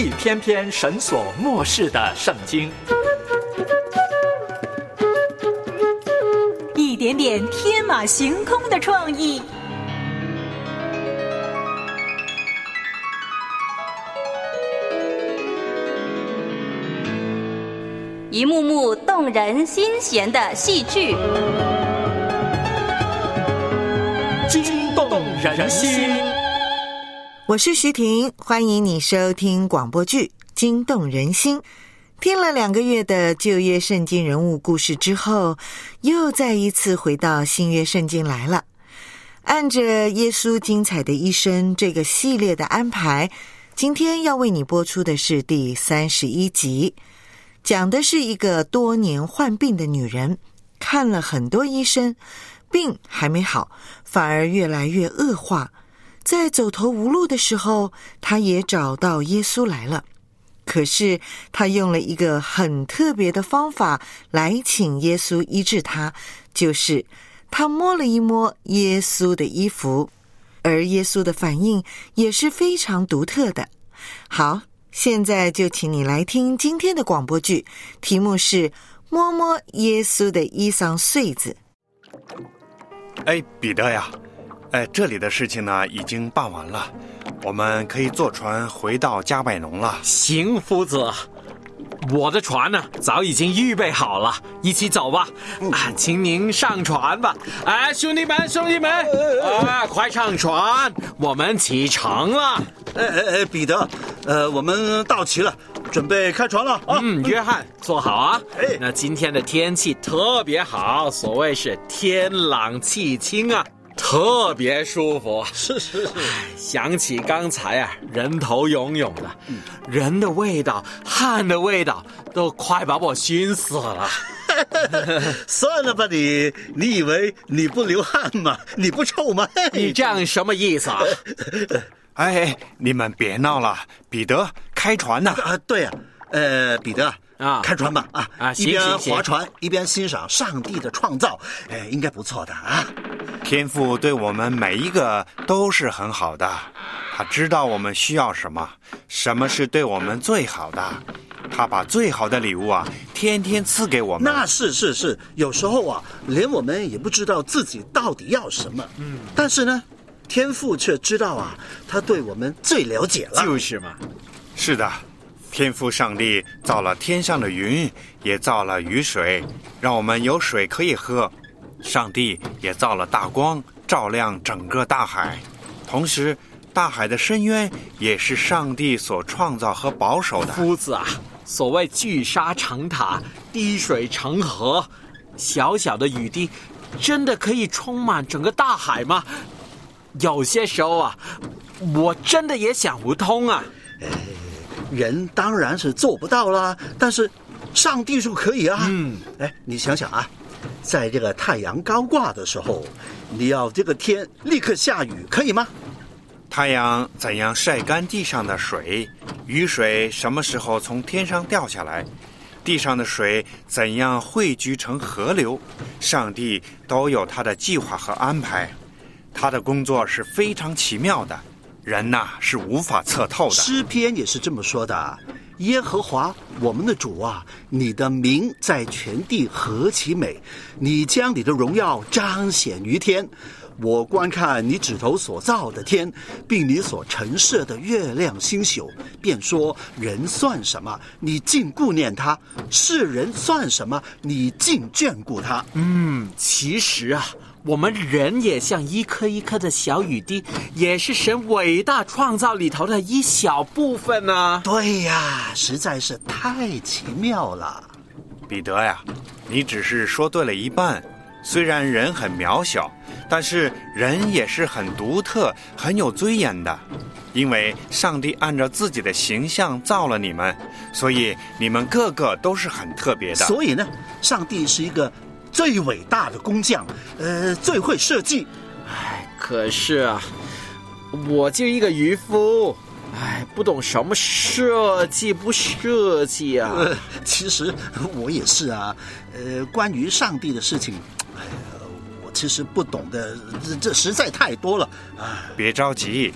一篇篇神所默示的圣经， 一点点天马行空的创意， 一幕幕动人心弦的戏剧， 惊动人心。 我是徐婷，欢迎你收听广播剧《惊动人心》。听了2个月的旧约圣经人物故事之后，又再一次回到新约圣经来了。按着耶稣精彩的一生这个系列的安排，今天要为你播出的是第31集，讲的是一个多年患病的女人，看了很多医生，病还没好，反而越来越恶化。在走投无路的时候，她也找到耶稣来了。可是她用了一个很特别的方法来请耶稣医治她，就是她摸了一摸耶稣的衣服，而耶稣的反应也是非常独特的。好，现在就请你来听今天的广播剧，题目是摸摸耶稣的衣裳穗子。 彼得呀，这里的事情呢已经办完了，我们可以坐船回到加百农了。 行，夫子，我的船呢早已经预备好了，一起走吧。请您上船吧。兄弟们，快上船，我们启程了。 彼得，我们到齐了，准备开船了啊。 约翰，坐好啊。那今天的天气特别好，所谓是天朗气清啊，特别舒服。 是。 想起刚才人头涌涌的，人的味道，汗的味道，都快把我熏死了。 算了吧你以为你不流汗吗？你不臭吗？ 你这样什么意思啊？ 你们别闹了，彼得，开船呢。 对啊，彼得开船吧一边划船一边欣赏上帝的创造，应该不错的啊。 天父对我们每一个都是很好的，他知道我们需要什么，什么是对我们最好的，他把最好的礼物天天赐给我们。 那是，有时候连我们也不知道自己到底要什么，但是呢，天父却知道他对我们最了解了。 就是嘛。 是的，天父上帝造了天上的云，也造了雨水，让我们有水可以喝。上帝也造了大光，照亮整个大海。同时，大海的深渊也是上帝所创造和保守的。 夫子所谓聚沙成塔，滴水成河，小小的雨滴真的可以充满整个大海吗？有些时候我真的也想不通人当然是做不到啦，但是上帝就可以你想想在这个太阳高挂的时候，你要这个天立刻下雨，可以吗？ 太阳怎样晒干地上的水，雨水什么时候从天上掉下来，地上的水怎样汇聚成河流，上帝都有他的计划和安排。他的工作是非常奇妙的，人是无法测透的。 诗篇也是这么说的，耶和华我们的主你的名在全地何其美，你将你的荣耀彰显于天。我观看你指头所造的天，并你所陈设的月亮星宿，便说人算什么，你竟顾念他；世人算什么，你竟眷顾他。 其实我们人也像一颗一颗的小雨滴，也是神伟大创造里头的一小部分啊。 对呀，实在是太奇妙了。 彼得呀，你只是说对了一半。虽然人很渺小，但是人也是很独特，很有尊严的。因为上帝按照自己的形象造了你们，所以你们个个都是很特别的。 所以呢，上帝是一个最伟大的工匠，最会设计。 可是我就一个渔夫，不懂什么设计不设计其实我也是关于上帝的事情，我其实不懂的这实在太多了别着急，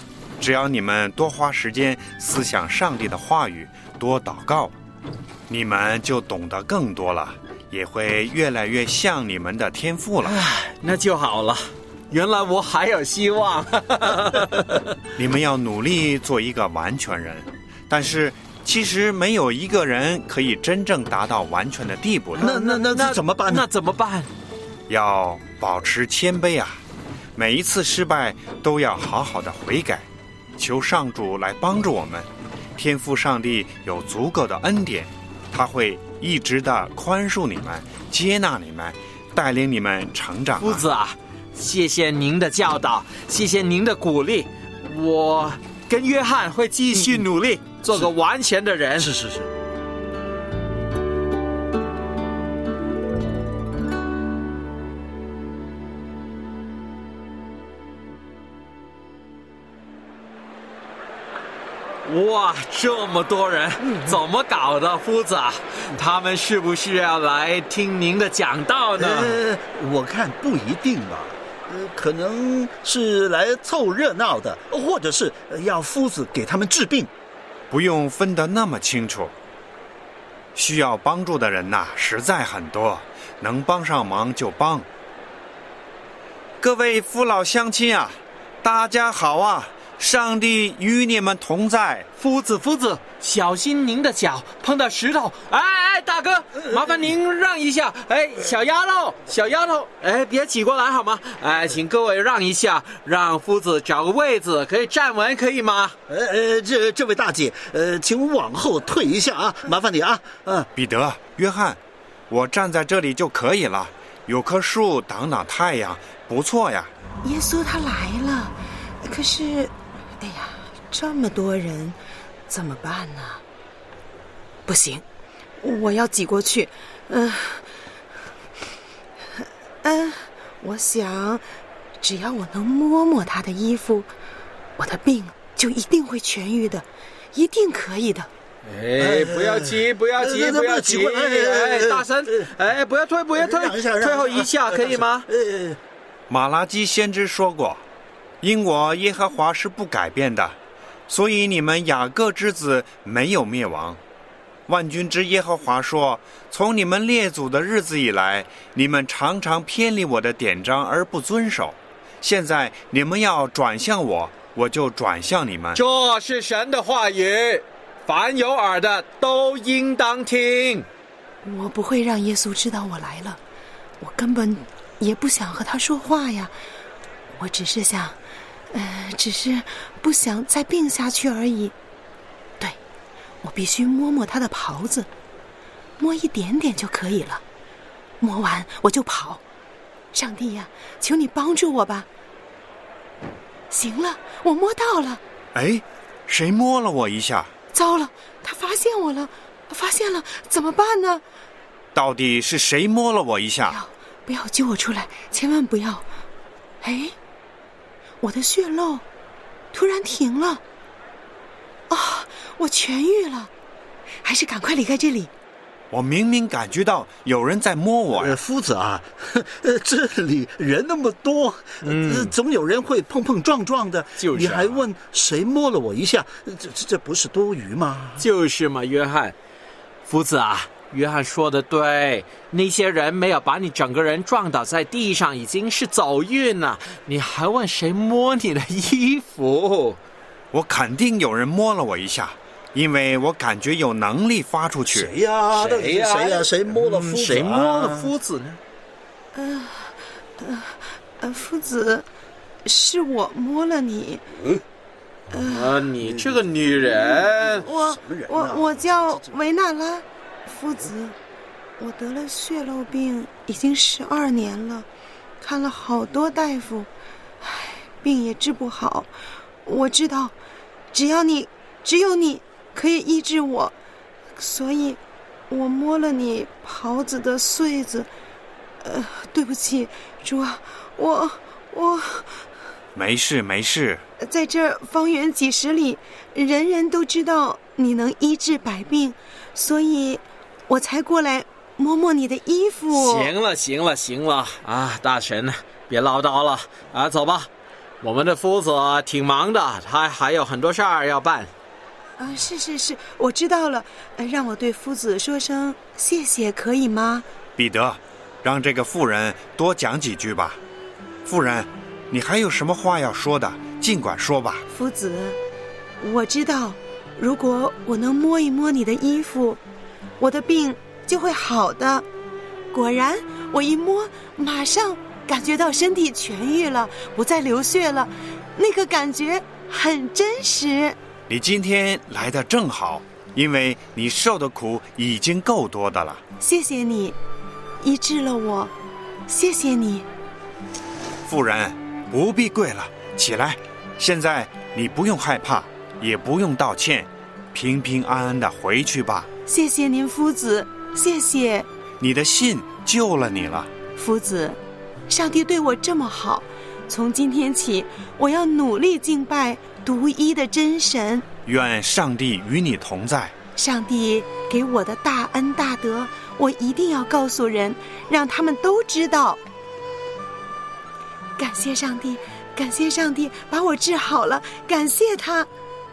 只要你们多花时间思想上帝的话语，多祷告，你们就懂得更多了，也会越来越像你们的天父了。 那就好了，原来我还有希望。 你们要努力做一个完全人，但是其实没有一个人可以真正达到完全的地步的。 那怎么办呢？ 那怎么办？ 要保持谦卑啊！每一次失败都要好好的悔改，求上主来帮助我们。天父上帝有足够的恩典，他会一直的宽恕你们，接纳你们，带领你们成长。 夫子啊，谢谢您的教导，谢谢您的鼓励，我跟约翰会继续努力，做个完全的人。 是。 哇，这么多人，怎么搞的，夫子啊？他们是不是要来听您的讲道呢？ 我看不一定吧。可能是来凑热闹的，或者是要夫子给他们治病。 不用分得那么清楚。需要帮助的人呐，实在很多，能帮上忙就帮。各位父老乡亲啊，大家好啊！上帝与你们同在。 夫子，小心您的脚碰到石头。哎，大哥，麻烦您让一下。哎，小丫头，哎，别挤过来好吗？哎，请各位让一下，让夫子找个位子可以站稳，可以吗？ 这位大姐，请往后退一下啊，麻烦你啊。 彼得、约翰，我站在这里就可以了，有棵树挡挡太阳，不错呀。 耶稣他来了，可是哎呀，这么多人怎么办呢？不行，我要挤过去。我想只要我能摸摸他的衣服，我的病就一定会痊愈的，一定可以的。 哎，不要急，哎，大声，哎，不要退，退后一下可以吗？ 马拉基先知说过，因我耶和华是不改变的，所以你们雅各之子没有灭亡。万军之耶和华说，从你们列祖的日子以来，你们常常偏离我的典章而不遵守，现在你们要转向我，我就转向你们。 这是神的话语，凡有耳的都应当听。 我不会让耶稣知道我来了，我根本也不想和他说话呀，我只是想只是不想再病下去而已。对，我必须摸摸他的袍子，摸一点点就可以了，摸完我就跑。上帝呀，求你帮助我吧。行了，我摸到了。 哎，谁摸了我一下？ 糟了，他发现我了，怎么办呢？ 到底是谁摸了我一下？ 不要揪我出来，千万不要。哎，我的血漏突然停了。我痊愈了，还是赶快离开这里。 我明明感觉到有人在摸我呀。 夫子啊，这里人那么多，总有人会碰碰撞撞的，就是你还问谁摸了我一下，这不是多余吗？ 就是嘛，约翰。夫子啊，约翰说的对，那些人没有把你整个人撞倒在地上，已经是走运了，你还问谁摸你的衣服？ 我肯定有人摸了我一下，因为我感觉有能力发出去。 谁呀？谁摸了夫子？ 谁摸了夫子呢？夫子，是我摸了你。 你这个女人。 我叫维纳拉。夫子，我得了血漏病已经12年了，看了好多大夫，病也治不好。我知道只有你可以医治我，所以我摸了你袍子的穗子。对不起，主啊，我没事。 在这方圆几十里，人人都知道你能医治百病，所以我才过来摸摸你的衣服。 行了啊，大神，别唠叨了啊，走吧。 我们的夫子挺忙的，他还有很多事儿要办。 是，我知道了。让我对夫子说声谢谢，可以吗？ 彼得，让这个妇人多讲几句吧。妇人，你还有什么话要说的，尽管说吧。 夫子，我知道，如果我能摸一摸你的衣服，我的病就会好的。果然，我一摸，马上感觉到身体痊愈了，不再流血了，那个感觉很真实。 你今天来得正好，因为你受的苦已经够多的了。 谢谢你，医治了我，谢谢你。 妇人，不必跪了，起来。现在你不用害怕，也不用道歉，平平安安的回去吧。 谢谢您，夫子，谢谢。 你的信救了你了。 夫子，上帝对我这么好，从今天起，我要努力敬拜独一的真神。 愿上帝与你同在。 上帝给我的大恩大德，我一定要告诉人，让他们都知道。感谢上帝，感谢上帝把我治好了，感谢他。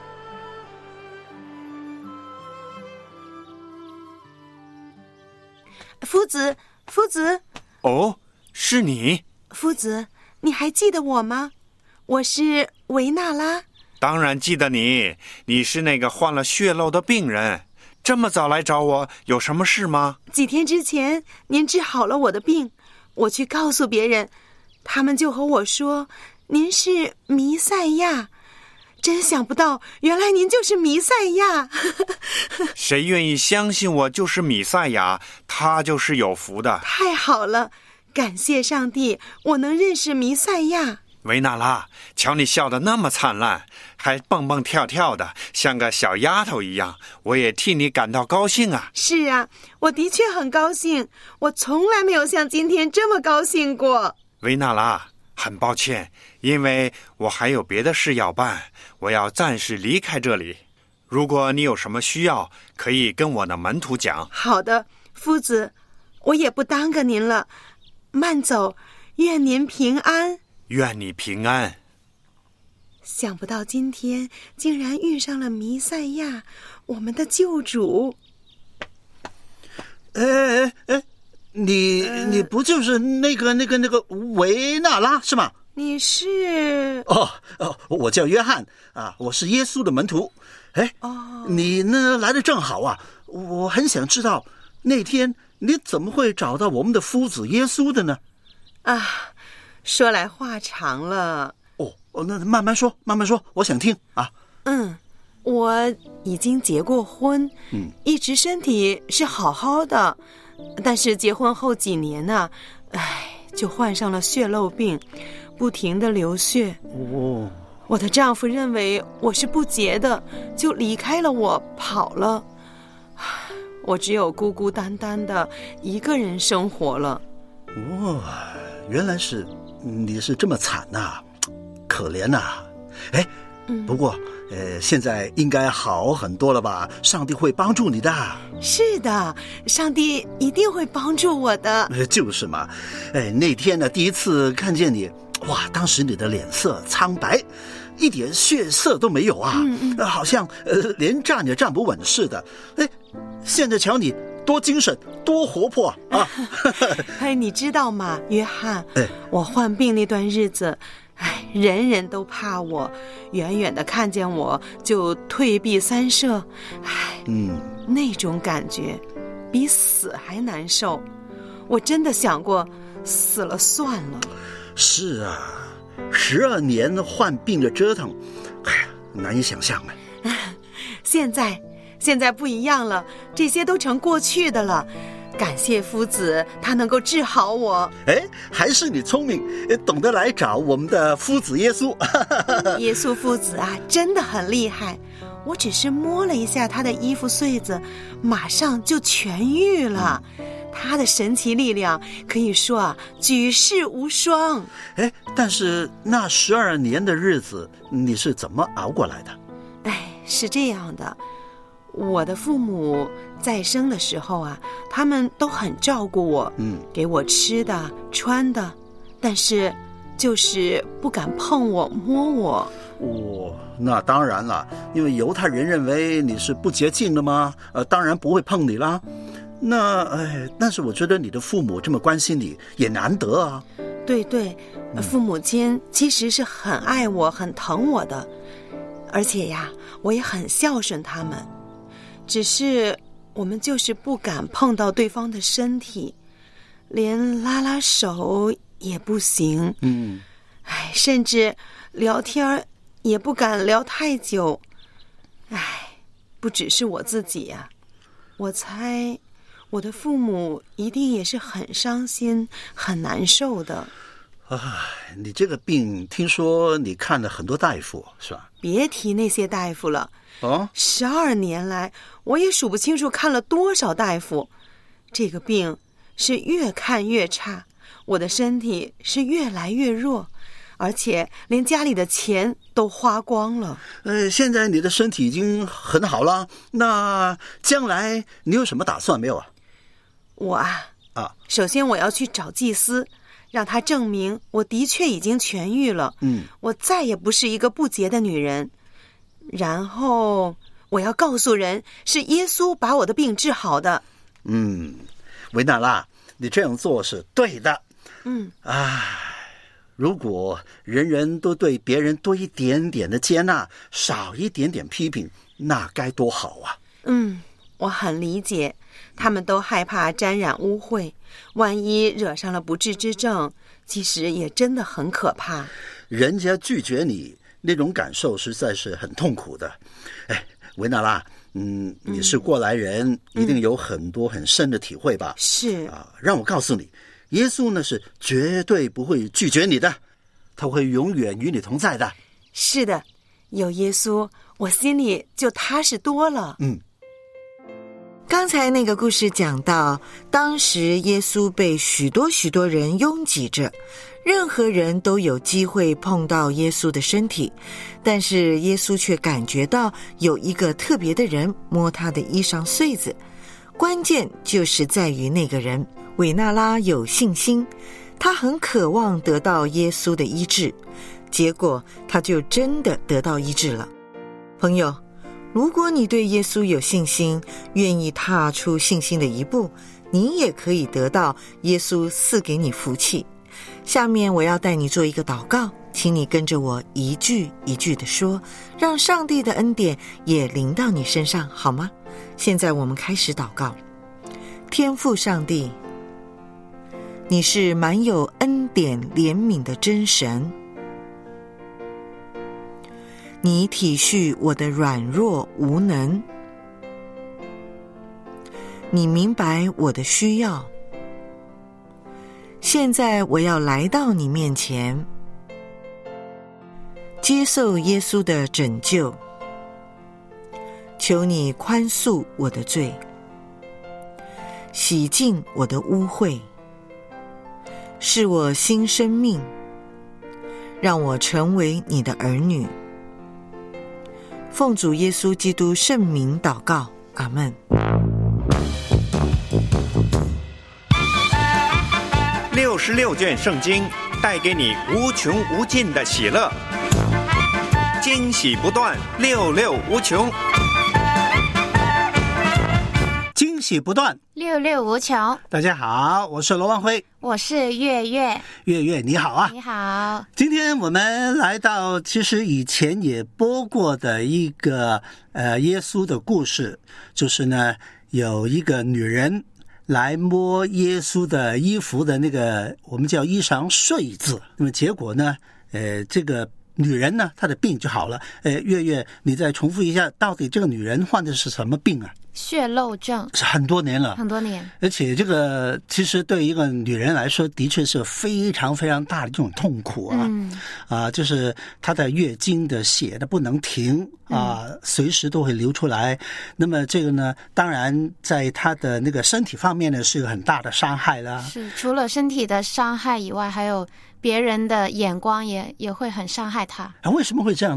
夫子，夫子。 哦，是你。 夫子，你还记得我吗？我是维纳拉。 当然记得你，你是那个患了血漏的病人。这么早来找我，有什么事吗？ 几天之前，您治好了我的病，我去告诉别人，他们就和我说，您是弥赛亚。真想不到，原来您就是弥赛亚。 谁愿意相信我就是弥赛亚，他就是有福的。 太好了，感谢上帝，我能认识弥赛亚。 维纳拉，瞧你笑得那么灿烂，还蹦蹦跳跳的，像个小丫头一样，我也替你感到高兴啊。 是啊，我的确很高兴，我从来没有像今天这么高兴过。 维纳拉，很抱歉，因为我还有别的事要办，我要暂时离开这里。如果你有什么需要，可以跟我的门徒讲。 好的，夫子，我也不耽搁您了，慢走，愿您平安。 愿你平安。 想不到今天竟然遇上了弥赛亚，我们的救主。 你不就是那个维纳拉是吗？ 你是？ 我叫约翰啊，我是耶稣的门徒。你呢来得正好啊，我很想知道那天你怎么会找到我们的夫子耶稣的呢？ 说来话长了。 那慢慢说，我想听啊。 我已经结过婚，一直身体是好好的，但是结婚后几年呢，就患上了血漏病，不停地流血。我的丈夫认为我是不洁的，就离开了我，跑了。我只有孤孤单单的一个人生活了。 原来是你是这么惨呐，可怜呐。不过现在应该好很多了吧？上帝会帮助你的。 是的，上帝一定会帮助我的。 就是嘛。那天呢，第一次看见你，哇，当时你的脸色苍白，一点血色都没有啊，好像连站也站不稳似的。现在瞧你多精神，多活泼啊！ 你知道吗，约翰？我患病那段日子，人人都怕我，远远的看见我就退避三舍。那种感觉比死还难受。我真的想过死了算了。 是啊，12年患病的折腾，难以想象了。 现在不一样了，这些都成过去的了。感谢夫子，他能够治好我。 还是你聪明，懂得来找我们的夫子耶稣。 耶稣夫子啊，真的很厉害。我只是摸了一下他的衣服穗子，马上就痊愈了。他的神奇力量可以说举世无双。 但是那12年的日子，你是怎么熬过来的？ 是这样的。我的父母在生的时候他们都很照顾我，给我吃的穿的，但是就是不敢碰我摸我。 那当然了，因为犹太人认为你是不洁净的嘛，当然不会碰你啦。但是我觉得你的父母这么关心你也难得啊。 对，父母亲其实是很爱我很疼我的，而且呀我也很孝顺他们，只是我们就是不敢碰到对方的身体，连拉拉手也不行。甚至聊天也不敢聊太久。不只是我自己呀，我猜我的父母一定也是很伤心很难受的。 你这个病听说你看了很多大夫是吧？ 别提那些大夫了 ，12 年来我也数不清楚看了多少大夫。这个病是越看越差，我的身体是越来越弱，而且连家里的钱都花光了。 现在你的身体已经很好了，那将来你有什么打算没有啊？ 我首先我要去找祭司，让他证明我的确已经痊愈了，我再也不是一个不洁的女人。然后我要告诉人，是耶稣把我的病治好的。 维娜拉，你这样做是对的。如果人人都对别人多一点点的接纳，少一点点批评，那该多好啊。 我很理解，他们都害怕沾染污秽，万一惹上了不治之症，其实也真的很可怕。 人家拒绝你，那种感受实在是很痛苦的。维娜拉，你是过来人，一定有很多很深的体会吧？ 是让我告诉你，耶稣呢是绝对不会拒绝你的，他会永远与你同在的。 是的，有耶稣，我心里就踏实多了。 刚才那个故事讲到，当时耶稣被许多人拥挤着，任何人都有机会碰到耶稣的身体，但是耶稣却感觉到有一个特别的人摸他的衣裳穗子。关键就是在于那个人，韦纳拉有信心，他很渴望得到耶稣的医治，结果他就真的得到医治了。朋友，如果你对耶稣有信心，愿意踏出信心的一步，你也可以得到耶稣赐给你福气。下面我要带你做一个祷告，请你跟着我一句一句地说，让上帝的恩典也临到你身上，好吗？现在我们开始祷告。天父上帝，你是满有恩典怜悯的真神，你体恤我的软弱无能，你明白我的需要。现在我要来到你面前，接受耶稣的拯救，求你宽恕我的罪，洗净我的污秽，是我新生命，让我成为你的儿女。奉主耶稣基督圣名祷告，阿们。 66卷圣经带给你无穷无尽的喜乐，惊喜不断，66无穷。 惊喜不断 ，66无穷。 大家好，我是罗万辉， 我是月月。 月月你好啊。 你好。 今天我们来到其实以前也播过的一个耶稣的故事，就是呢有一个女人来摸耶稣的衣服的那个我们叫衣裳穗子，那么结果呢这个女人呢她的病就好了。月月你再重复一下，到底这个女人患的是什么病啊？ 血漏症， 是很多年了， 很多年， 而且这个其实对一个女人来说的确是非常非常大的这种痛苦啊。就是她的月经的血的不能停啊，随时都会流出来。那么这个呢，当然在她的那个身体方面呢是有很大的伤害啦。 是，除了身体的伤害以外，还有别人的眼光也会很伤害她。 为什么会这样呢？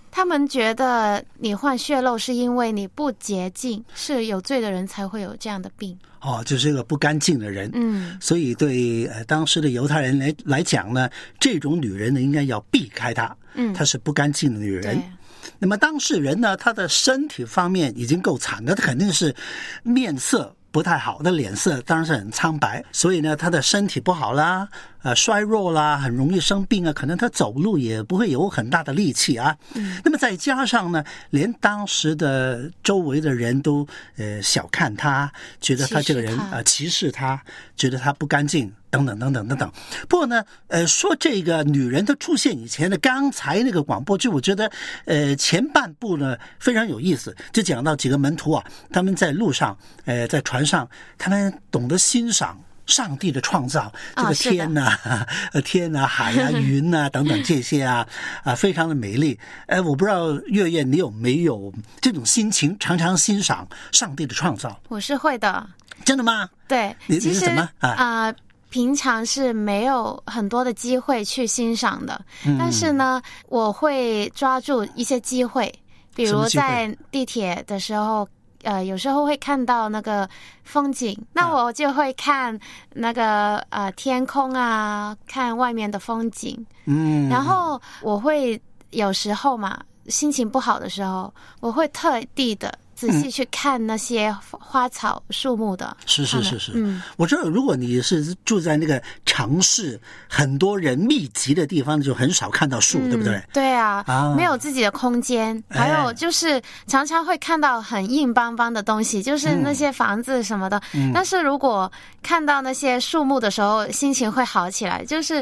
他们觉得你患血漏是因为你不洁净，是有罪的人才会有这样的病。 就是一个不干净的人。所以对当时的犹太人来讲呢，这种女人呢应该要避开她。她是不干净的女人。那么当事人呢，他的身体方面已经够惨的，他肯定是面色不太好，的脸色当然是很苍白，所以呢他的身体不好啦，衰弱啦，很容易生病啊，可能他走路也不会有很大的力气啊。那么再加上呢，连当时的周围的人都小看他，觉得他这个人歧视他，觉得他不干净等等等等等等。不过呢说这个女人的出现以前的刚才那个广播剧，我觉得前半部呢非常有意思，就讲到几个门徒啊，他们在路上在船上，他们懂得欣赏上帝的创造，这个天啊天啊海啊云啊等等这些非常的美丽。我不知道月月你有没有这种心情，常常欣赏上帝的创造？ 我是会的。 真的吗？ 对， 你是怎么平常是没有很多的机会去欣赏的，但是呢我会抓住一些机会，比如在地铁的时候有时候会看到那个风景，那我就会看那个天空啊，看外面的风景。然后我会有时候嘛，心情不好的时候，我会特地的仔细去看那些花草树木的。是。我知道如果你是住在那个城市很多人密集的地方，就很少看到树，对不对？ 对啊，没有自己的空间。还有就是常常会看到很硬邦邦的东西，就是那些房子什么的。但是如果看到那些树木的时候，心情会好起来，就是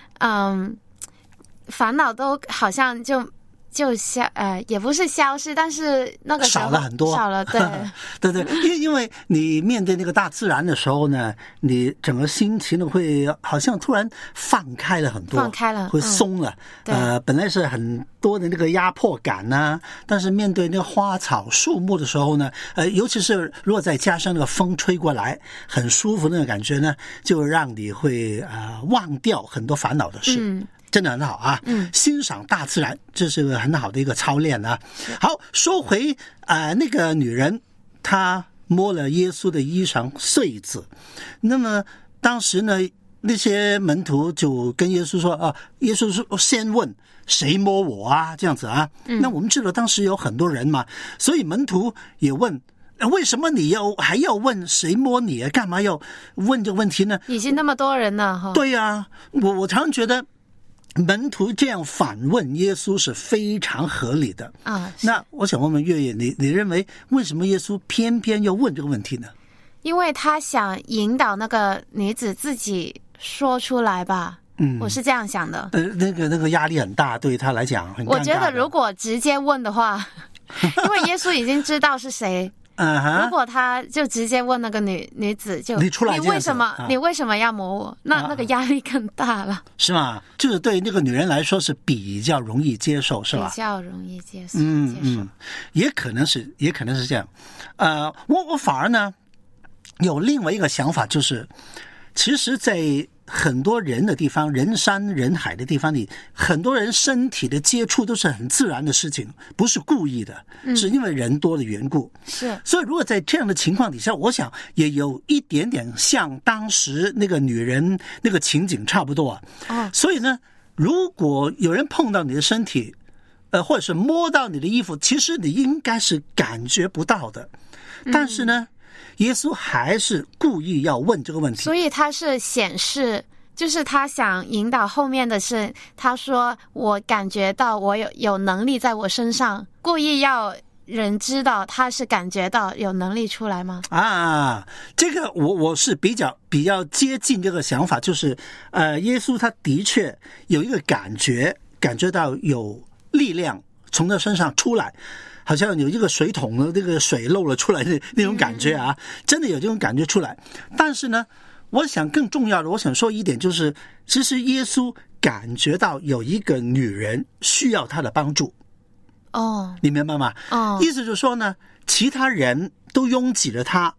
烦恼都好像就也不是消失，但是那个少了很多， 少了。对对，因为你面对那个大自然的时候呢，你整个心情呢会好像突然放开了很多，会松了。本来是很多的那个压迫感呢，但是面对那个花草树木的时候呢，尤其是如果再加上那个风吹过来，很舒服那个感觉呢，就让你会忘掉很多烦恼的事。真的很好啊，欣赏大自然，这是个很好的一个操练啊。好，说回那个女人，她摸了耶稣的衣裳穗子，那么当时呢，那些门徒就跟耶稣说耶稣说先问谁摸我啊，这样子啊。那我们知道当时有很多人嘛，所以门徒也问，为什么你还要问谁摸你啊？干嘛要问这个问题呢？ 已经那么多人了。 对啊，我常常觉得门徒这样反问耶稣是非常合理的那我想问问月月，你认为为什么耶稣偏偏要问这个问题呢？ 因为他想引导那个女子自己说出来吧。我是这样想的。 那个压力很大，对他来讲很尴尬的。 我觉得如果直接问的话因为耶稣已经知道是谁如果他就直接问那个女子，就你出来你为什么要摸我？那个压力更大了，是吗？就是对那个女人来说是比较容易接受，是吧？ 比较容易接受。 也可能是这样。我反而呢有另外一个想法，就是其实在很多人的地方，人山人海的地方里，很多人身体的接触都是很自然的事情，不是故意的，是因为人多的缘故。 是， 所以如果在这样的情况底下，我想也有一点点像当时那个女人那个情景差不多所以呢，如果有人碰到你的身体或者是摸到你的衣服，其实你应该是感觉不到的，但是呢耶稣还是故意要问这个问题， 所以他是显示，就是他想引导后面的是，他说我感觉到我有能力在我身上，故意要人知道他是感觉到有能力出来吗？ 这个我是比较接近这个想法，就是耶稣他的确有一个感觉到有力量从他身上出来，好像有一个水桶的那个水漏了出来的那种感觉真的有这种感觉出来。但是呢，我想更重要的，我想说一点，就是其实耶稣感觉到有一个女人需要他的帮助。你明白吗？意思就是说呢，其他人都拥挤了他，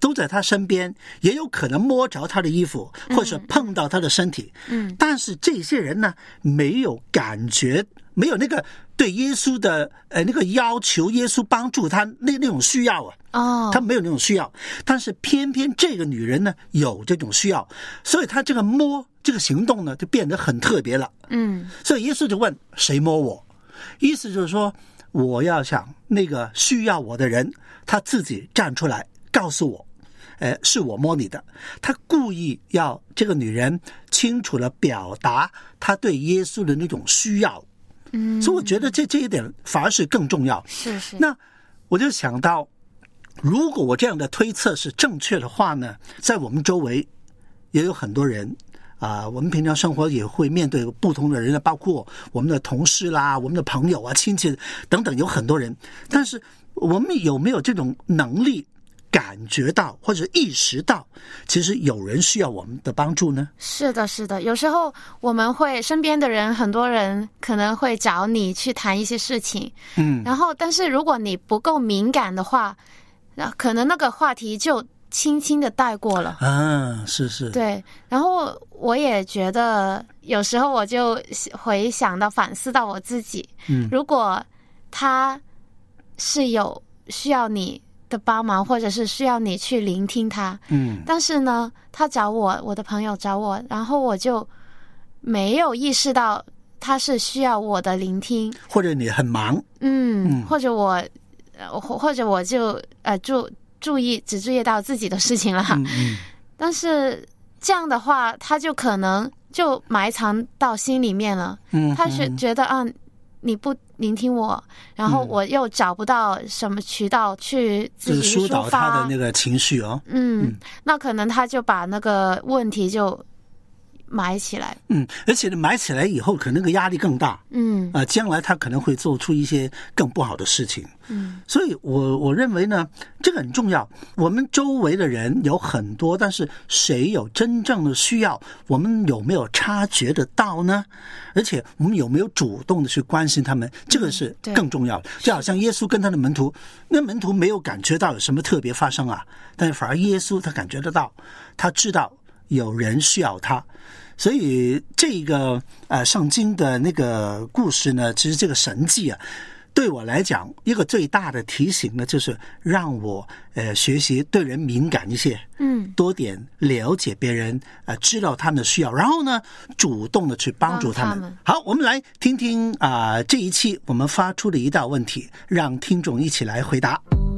都在他身边，也有可能摸着他的衣服，或者碰到他的身体。但是这些人呢，没有感觉，没有那个对耶稣的那个要求，耶稣帮助他那种需要啊。他没有那种需要，但是偏偏这个女人呢有这种需要，所以他这个摸这个行动呢就变得很特别了。所以耶稣就问谁摸我，意思就是说我要想那个需要我的人他自己站出来告诉我，是我摸你的。他故意要这个女人清楚地表达他对耶稣的那种需要。所以我觉得这一点反而是更重要。 是。 那我就想到，如果我这样的推测是正确的话呢，在我们周围也有很多人我们平常生活也会面对不同的人，包括我们的同事啦、我们的朋友啊、亲戚等等，有很多人。但是我们有没有这种能力感觉到或者意识到其实有人需要我们的帮助呢？ 是的。有时候我们会身边的人，很多人可能会找你去谈一些事情，然后但是如果你不够敏感的话，可能那个话题就轻轻的带过了。 是。对， 然后我也觉得有时候我就回想到反思到我自己，如果他是有需要你的帮忙，或者是需要你去聆听他，但是呢他找我的朋友找我，然后我就没有意识到他是需要我的聆听， 或者你很忙， 或者我就只注意到自己的事情了。但是这样的话他就可能就埋藏到心里面了。他是觉得你不聆听我，然后我又找不到什么渠道去自己疏导他的那个情绪那可能他就把那个问题就埋起来。 而且埋起来以后可能那个压力更大。将来他可能会做出一些更不好的事情。所以我认为呢，这个很重要。我们周围的人有很多，但是谁有真正的需要，我们有没有察觉得到呢？而且我们有没有主动的去关心他们，这个是更重要的。就好像耶稣跟他的门徒，那门徒没有感觉到有什么特别发生但是反而耶稣他感觉得到，他知道有人需要他。所以这个圣经的那个故事呢，其实这个神迹对我来讲一个最大的提醒呢，就是让我学习对人敏感一些，多点了解别人，知道他们的需要，然后呢主动的去帮助他们。好，我们来听听这一期我们发出的一道问题，让听众一起来回答。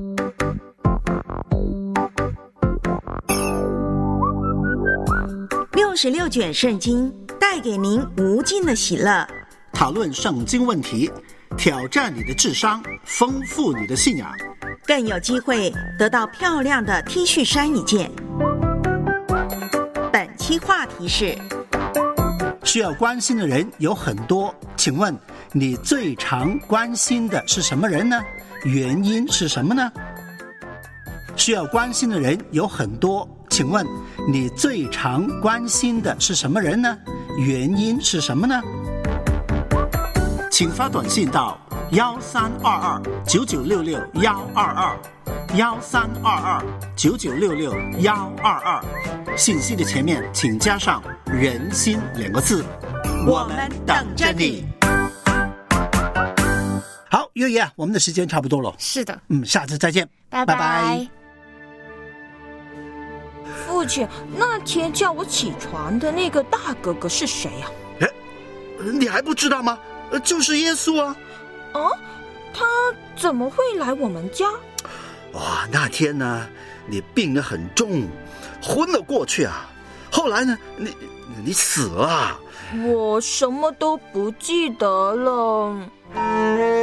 66卷圣经带给您无尽的喜乐， 讨论圣经问题，挑战你的智商，丰富你的信仰， 更有机会得到漂亮的 T 恤衫一件。本期话题是： 需要关心的人有很多，请问你最常关心的是什么人呢？原因是什么呢？需要关心的人有很多，请问你最常关心的是什么人呢？原因是什么呢？请发短信到1322-9966-122，1322-9966-122，信息的前面请加上人心2个字，我们等着你。好，月月，我们的时间差不多了。 是的， 下次再见， 拜拜。 父亲，那天叫我起床的那个大哥哥是谁呀？ 你还不知道吗？就是耶稣啊。 他怎么会来我们家？ 那天呢，你病得很重，昏了过去后来呢，你死了。 我什么都不记得了。